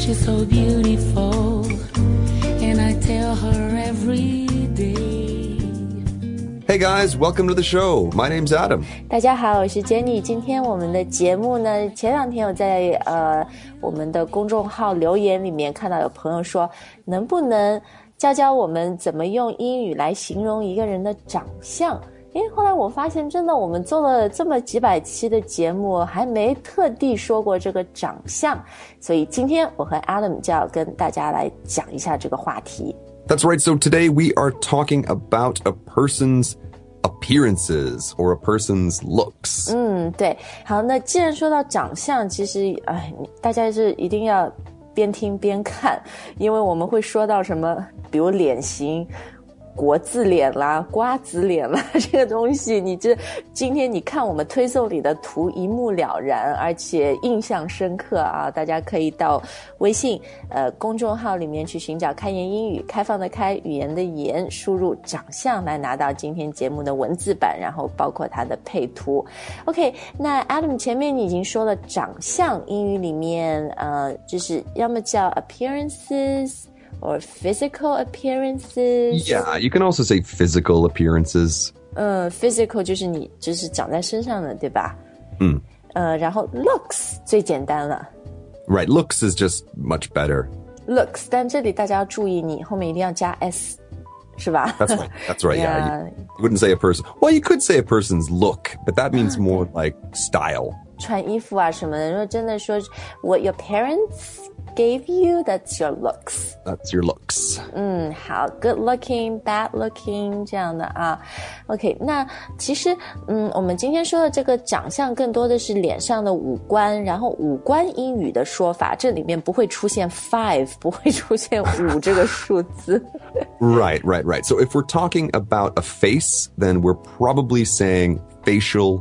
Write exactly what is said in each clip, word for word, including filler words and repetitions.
she's so beautiful, and I tell her every day.Hey guys, welcome to the show. My name's Adam. 大家好，我是 Jenny。今天我们的节目呢，前两天我在呃我们的公众号留言里面看到有朋友说，能不能教教我们怎么用英语来形容一个人的长相？诶，后来我发现真的我们做了这么几百期的节目，还没特地说过这个长相，所以今天我和 Adam 就要跟大家来讲一下这个话题。 That's right. So today we are talking about a person's appearances or a person's looks. 嗯，对。好，那既然说到长相，其实哎，大家是一定要边听边看，因为我们会说到什么，比如脸型。国字脸啦，瓜子脸啦，这个东西你这今天你看我们推送里的图一目了然，而且印象深刻啊！大家可以到微信呃公众号里面去寻找开言英语，开放的开，语言的言，输入长相来拿到今天节目的文字版，然后包括它的配图。OK， 那 Adam 前面你已经说了，长相英语里面呃就是要么叫 appearances。Or physical appearances. Yeah, you can also say physical appearances. 嗯 physical 就是你就是长在身上的，对吧？ 嗯。 呃，然后 looks 最简单了。 Right, looks is just much better. Looks, 但这里大家要注意，你后面一定要加 s， 是吧？ That's right, that's right, yeah. yeah. You, you wouldn't say a person. Well, you could say a person's look, but that means more like style. 穿衣服啊什么的，如果真的说 what your parents gave you, that's your looks. That's your looks. 嗯，好 good looking, bad looking 这样的啊。OK， 那其实嗯，我们今天说的这个长相更多的是脸上的五官，然后五官英语的说法，这里面不会出现 five， 不会出现五这个数字。 Right, right, right. So if we're talking about a face, then we're probably saying facial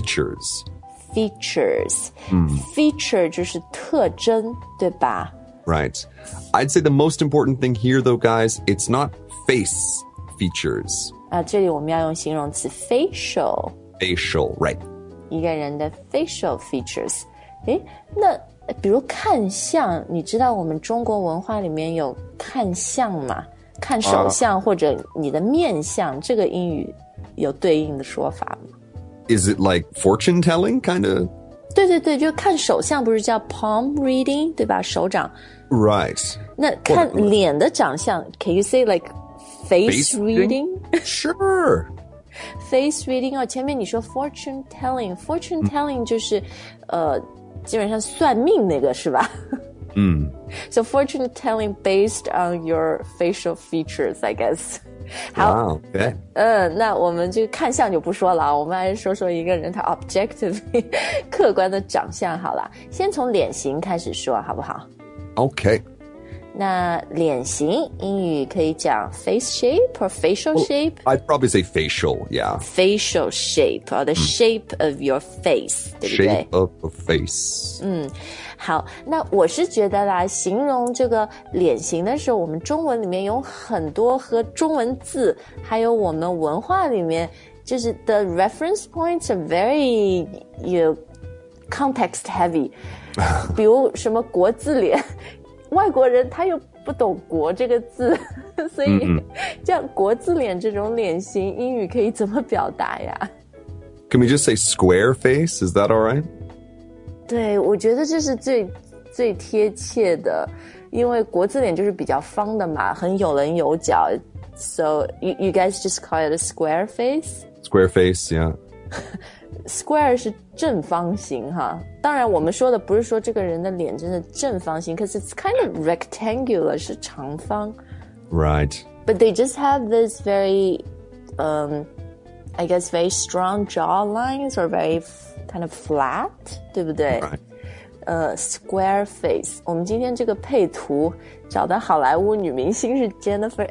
features.Features. Mm. Feature 就是特征，对吧？ Right. I'd say the most important thing here, though, guys, it's not face features. 啊，这里我们要用形容词 facial. Facial, right. 一个人的 facial features. 诶，那比如看相，你知道我们中国文化里面有看相吗？看手相、uh, 或者你的面相，这个英语有对应的说法吗 ？Is it like fortune telling, kind of? 对对对，就看手相不是叫 palm reading, 对吧？手掌。 Right. 那看脸的长相 ，Can you say like face, face reading? Sure. Face reading 哦，前面你说 fortune telling, fortune telling 就是、嗯、呃，基本上算命那个是吧？ 嗯。 So fortune telling based on your facial features, I guess.好， wow, okay. 嗯，那我们这个看相就不说了啊，我们还是说说一个人他 objectively 客观的长相好了。先从脸型开始说，好不好 ？Okay. 那脸型英语可以讲 face shape or facial shape? Well, I'd probably say facial, yeah. Facial shape, or the shape of your face, 对不对 ？Shape of a face. 嗯。好，那我是觉得啦，形容这个脸型的时候，我们中文里面有很多和中文字，还有我们文化里面，就是 the reference points are very you know, context heavy 。比如什么国字脸，外国人他又不懂国这个字，所以这样国字脸这种脸型，英语可以怎么表达呀 ？Can we just say square face? Is that all right? 对，我觉得这是最最贴切的，因为国字脸就是比较方的嘛，很有棱有角。So you you guys just call it a square face? Square face, yeah. Square 是正方形哈，当然我们说的不是说这个人的脸真的正方形 ，cause it's kind of rectangular 是长方。 Right. But they just have this very, um, I guess very strong jaw lines or very kind of flat, 对不对？ Right. 呃、uh, ，square face。我们今天这个配图找的好莱坞女明星是 Jennifer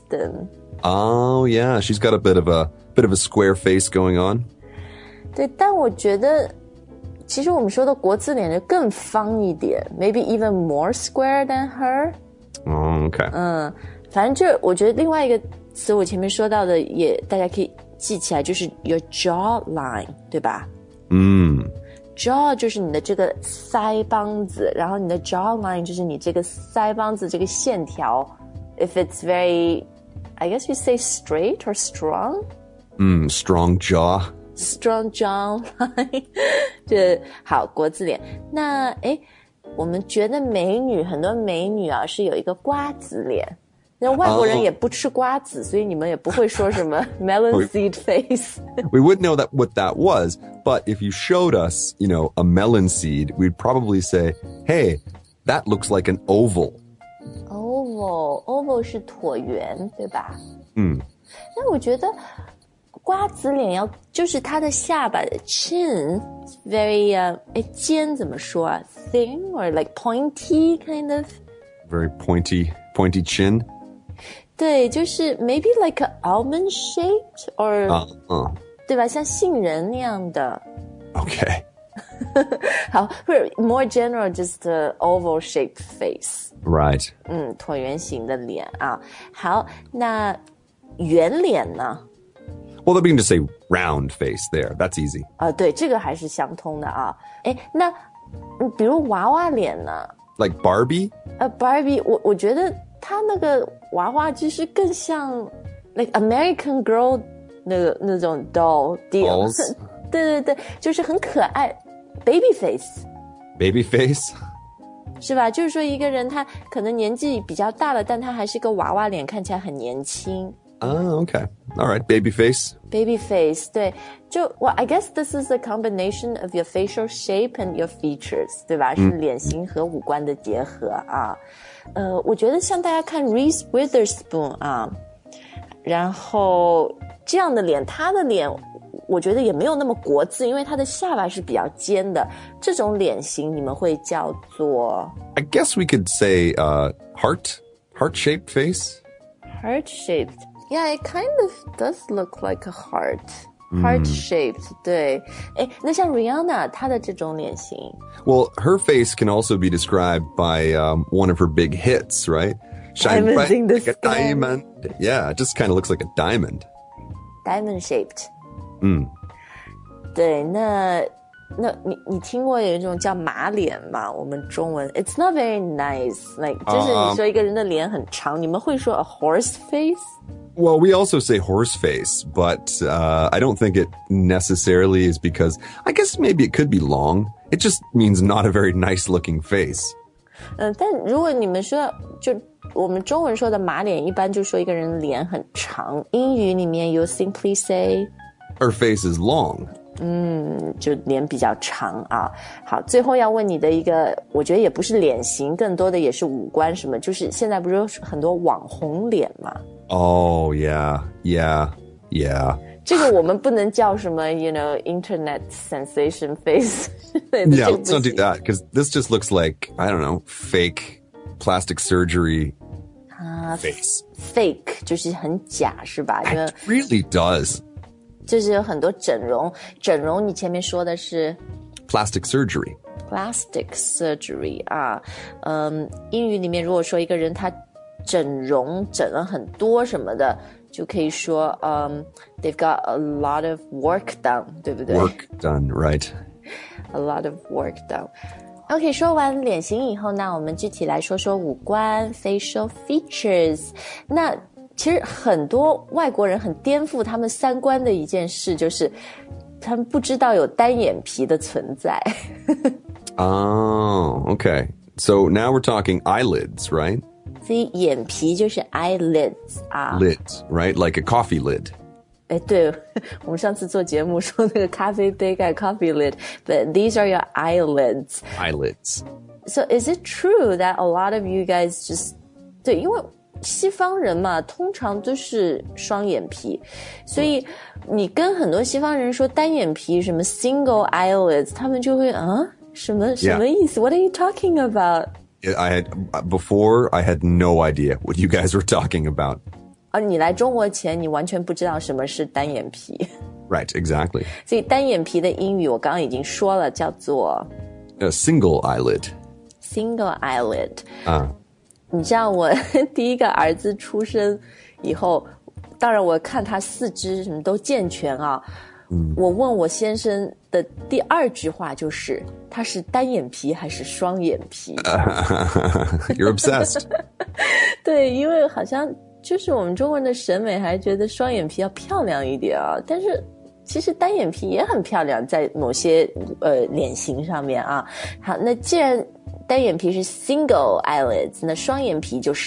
Aniston。 Oh yeah, she's got a bit of a bit of a square face going on. 对，但我觉得其实我们说的国字脸就更方一点 ，maybe even more square than her. Oh, okay. 嗯，反正这我觉得另外一个词我前面说到的也大家可以记起来，就是 your jawline， 对吧？ 嗯。 jaw 就是你的这个腮帮子，然后你的 jawline 就是你这个腮帮子这个线条。If it's very, I guess you say straight or strong? Mm, strong jaw. Strong jawline. 这好国字脸。那诶我们觉得美女很多美女啊是有一个瓜子脸。那外国人也不吃瓜子， oh. 所以你们也不会说什么 melon seed face. We would know that what that was, but if you showed us, you know, a melon seed, we'd probably say, hey, that looks like an oval. Oval, oval 是椭圆，对吧？ 嗯。 那我觉得瓜子脸要就是它的下巴的 chin very 呃、uh, 诶尖怎么说啊 thin or like pointy kind of very pointy pointy chin 对就是 maybe like an almond shaped or uh, uh. 对吧像杏仁那样的 okay 好或者 more general just the oval shaped face right 嗯椭圆形的脸啊好那圆脸呢 Well, they're being to say round face there. That's easy. 啊、呃，对，这个还是相通的啊。哎，那比如娃娃脸呢 ？Like Barbie? 呃 ，Barbie， 我我觉得她那个娃娃就是更像 like American Girl 那个那种 doll deal。对对对，就是很可爱 ，baby face。Baby face？ 是吧？就是说一个人他可能年纪比较大了，但他还是个娃娃脸，看起来很年轻。 Oh, okay. All right. Baby face. Baby face, 对，就 well, I guess this is a combination of your facial shape and your features, 对吧？是脸型和五官的结合啊。呃，我觉得像大家看 Reese Witherspoon 啊，然后这样的脸，她的脸我觉得也没有那么国字，因为她的下巴是比较尖的。这种脸型你们会叫做 I guess we could say uh, heart, heart-shaped face. Heart-shaped.Yeah, it kind of does look like a heart. Heart-shaped, 对。诶，那像 Rihanna 她的这种脸型 Well, her face can also be described by um, one of her big hits, right? Shine bright like a diamond. Yeah, it just kind of looks like a diamond. Diamond-shaped. 嗯。 对，那那你你听过有一种叫马脸吗？我们中文 It's not very nice. Like 就是你说一个人的脸很长， uh, 你们会说 a horse face?Well, we also say horse face, but uh, I don't think it necessarily is because I guess maybe it could be long. It just means not a very nice looking face. 嗯，但如果你们说就我们中文说的马脸，一般就说一个人脸很长。英语里面 you simply say her face is long. 嗯，就脸比较长啊。好，最后要问你的一个，我觉得也不是脸型，更多的也是五官什么，就是现在不是有很多网红脸吗？ Oh, yeah, yeah, yeah. 这个我们不能叫什么 you know, internet sensation face. Yeah, let's not do that, because this just looks like, I don't know, fake plastic surgery face. Fake 就是很假是吧？ It really does. 就是有很多整容，整容你前面说的是 plastic surgery. Plastic surgery 啊，嗯，英语里面如果说一个人他整容整了很多什么的，就可以说嗯 they've got a lot of work done， 对不对？ Work done, right. A lot of work done. OK， 说完脸型以后，那我们具体来说说五官 facial features。那其实很多外国人很颠覆他们三观的一件事，就是他们不知道有单眼皮的存在。 Oh, okay. So now we're talking eyelids, right? 所以眼皮就是 eyelids 啊 Lids, right? Like a coffee lid. 哎，对，我们上次做节目说那个咖啡杯盖 coffee lid, but these are your eyelids. Eyelids. So is it true that a lot of you guys just 对，因为西方人嘛，通常都是双眼皮，所以你跟很多西方人说单眼皮什么 single eyelids， 他们就会啊，什么什么意思 ？What are you talking about? I had before I had no idea what you guys were talking about. 啊，你来中国前，你完全不知道什么是单眼皮。 Right, exactly. 所以单眼皮的英语我刚刚已经说了，叫做 a single eyelid. Single eyelid. 啊。 你知道我第一个儿子出生以后，当然我看他四肢什么都健全啊， 嗯，我问我先生的第二句话就是他是单眼皮还是双眼皮 You're obsessed 对，因为好像就是我们中国人的审美还觉得双眼皮要漂亮一点啊，但是其实单眼皮也很漂亮，在某些呃脸型上面啊。好，那既然单眼皮是 single eyelids， 那双眼皮就是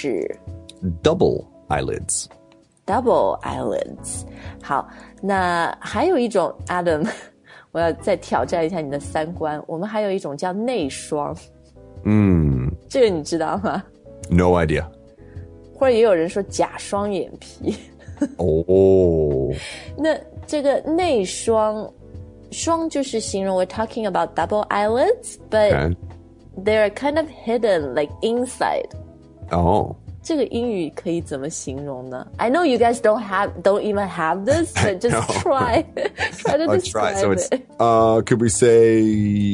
double eyelids double eyelids。 好，那还有一种 Adam 我要再挑战一下你的三观，我们还有一种叫内双。 嗯， 这个你知道吗？ No idea 或者也有人说假双眼皮哦那这个内双双就是形容 we're talking about double eyelids but okay. they're kind of hidden like inside 哦、oh. 这个英语可以怎么形容呢？ I know you guys don't have don't even have this but just try try to I'll describe try. So it's, it uh, could we say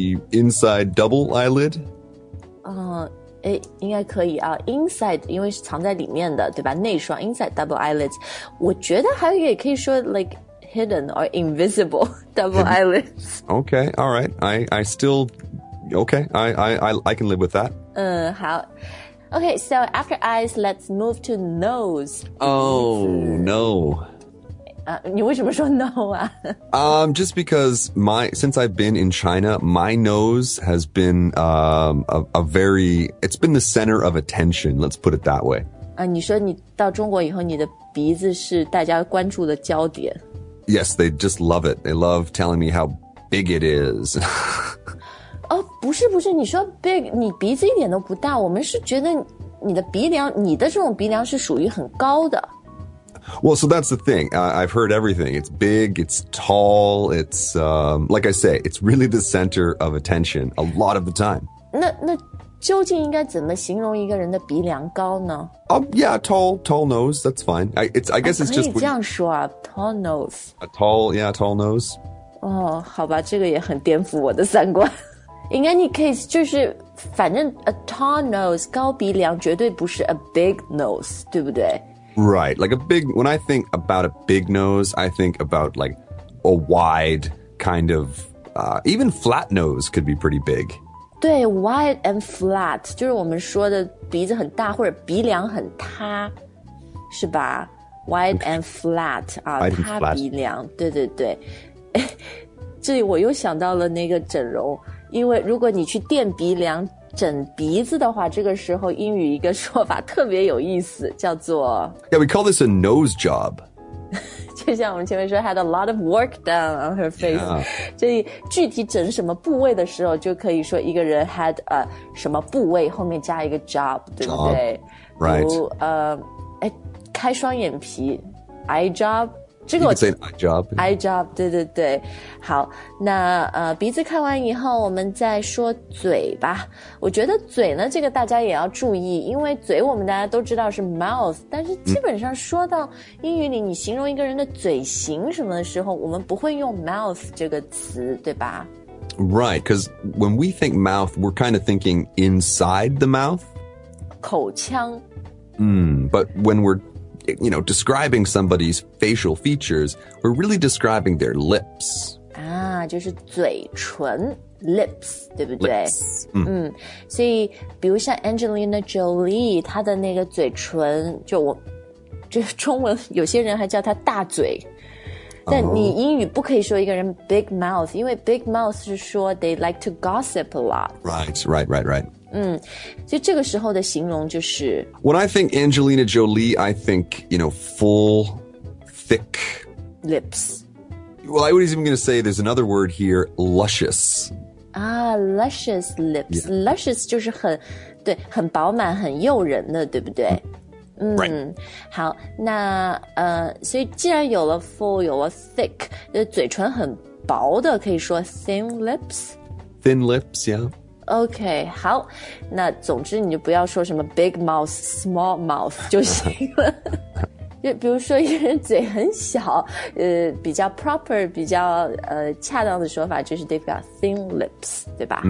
inside double eyelid? 嗯诶，应该可以啊 inside 因为是藏在里面的对吧，内双 inside double eyelids。 我觉得还有一个也可以说 like hidden or invisible double eyelids. Okay, all right. I, I still, okay, I, I, I can live with that. 嗯，好。Okay, so after eyes, let's move to nose. Oh, no. 啊，你为什么说 no 啊？ Um, just because my, since I've been in China, my nose has been, um, a, a very, it's been the center of attention. Let's put it that way. 啊，你说你到中国以后，你的鼻子是大家关注的焦点。 Yes, they just love it. They love telling me how big it is. 哦，不是不是，你说 big， 你鼻子一点都不大，我们是觉得你的鼻梁，你的这种鼻梁是属于很高的。 Well, so that's the thing. Uh, I've heard everything. It's big, it's tall, it's, um, like I say, it's really the center of attention a lot of the time. 那那究竟应该怎么形容一个人的鼻梁高呢？ Um, yeah, tall, tall nose. That's fine. I, it's, I guess it's 可以 just 这样说啊 ，tall nose。 a tall, yeah, tall nose. 哦，好吧，这个也很颠覆我的三观。应该你可以就是，反正 a tall nose 高鼻梁绝对不是 a big nose， 对不对？ Right. Like a big, when I think about a big nose, I think about like a wide kind of, uh, even flat nose could be pretty big. 对 ，wide and flat 就是我们说的鼻子很大或者鼻梁很塌，是吧 ？Wide and flat 啊， Wide and 塌 flat. 鼻梁，对对对。这里我又想到了那个整容，因为如果你去垫鼻梁整鼻子的话，这个时候英语一个说法特别有意思，叫做 Yeah, we call this a nose job. 就像我们前面说 had a lot of work done on her face， Yeah. 所以具体整什么部位的时候，就可以说一个人 had 呃什么部位后面加一个 job， 对不对？ Right. 比如呃，哎，开双眼皮 eye job。这个 You 我 could say an eye job. eye job， 对对对，好，那呃鼻子看完以后，我们再说嘴吧。我觉得嘴呢，这个大家也要注意，因为嘴我们大家都知道是 mouth， 但是基本上说到英语里，你形容一个人的嘴型什么的时候，我们不会用 mouth 这个词，对吧？ Right, because when we think mouth, we're kind of thinking inside the mouth. 口腔。 Mm, but when we're, you know, describing somebody's facial features, we're really describing their lips. 啊，就是嘴唇 lips， 对不对？ Lips. 嗯， 嗯，所以比如像 Angelina Jolie， 她的那个嘴唇，就我这中文有些人还叫她大嘴，但你英语不可以说一个人 big mouth， 因为 big mouth 是说 they like to gossip a lot。 Right, right, right, right. 嗯，所以这个时候的形容就是 When I think Angelina Jolie, I think, you know, full, thick. lips。 Well, I was even going to say there's another word here, luscious. 啊 luscious lips， Yeah. luscious 就是很对，很饱满、很诱人的，对不对？嗯， Right. 好，那呃，所以既然有了 full， 有了 thick， 呃，嘴唇很薄的，可以说 thin lips。 Thin lips, yeah. OK， 好，那总之你就不要说什么 big mouth、small mouth 就行了。就比如说一个人嘴很小，呃，比较 proper、比较呃恰当的说法就是 they've got thin lips， 对吧？ 嗯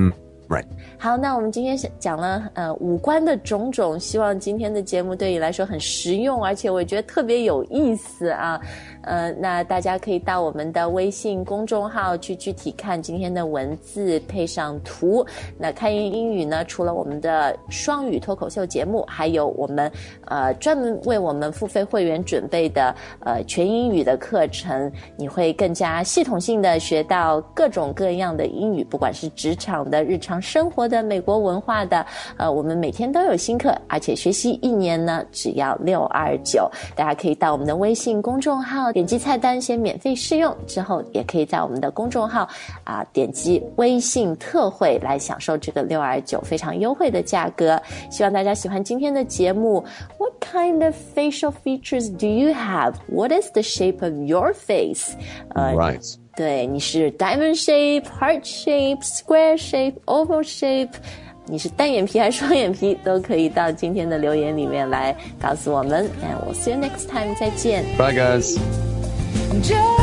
Right. 好，那我们今天讲了呃五官的种种，希望今天的节目对你来说很实用，而且我觉得特别有意思啊。呃，那大家可以到我们的微信公众号去具体看今天的文字配上图。那开言英语呢，除了我们的双语脱口秀节目，还有我们呃专门为我们付费会员准备的呃全英语的课程，你会更加系统性的学到各种各样的英语，不管是职场的、日常生活的、美国文化的，呃，我们每天都有新课，而且学习一年呢只要六二九。大家可以到我们的微信公众号点击菜单先免费试用，之后也可以在我们的公众号啊点击微信特惠来享受这个六二九非常优惠的价格。希望大家喜欢今天的节目。What kind of facial features do you have? What is the shape of your face? 呃 Right. 对，你是 diamond shape, heart shape, square shape, oval shape， 你是单眼皮还是双眼皮，都可以到今天的留言里面来告诉我们。And we'll see you next time， 再见。 Bye, guys. Just